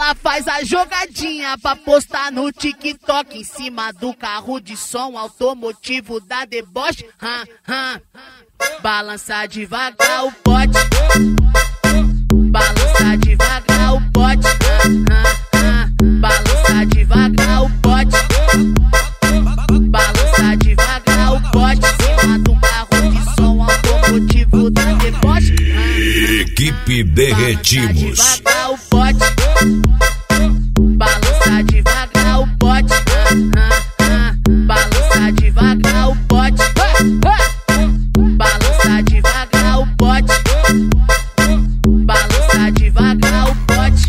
Ela faz a jogadinha pra postar no TikTok em cima do carro de som automotivo da deboche. Balança devagar o pote, balança devagar o pote, balança devagar o pote, balança devagar o pote em cima do carro de som automotivo da deboche. Equipe Derretimos. Balança devagar o pote, balança devagar o pote, balança devagar o pote, balança devagar o pote, balança devagar o pote.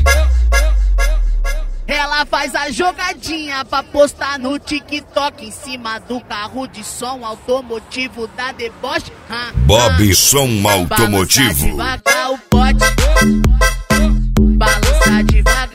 Ela faz a jogadinha pra postar no TikTok em cima do carro de som automotivo da deboche. Bob Som Automotivo. Balança devagar o pote, balança devagar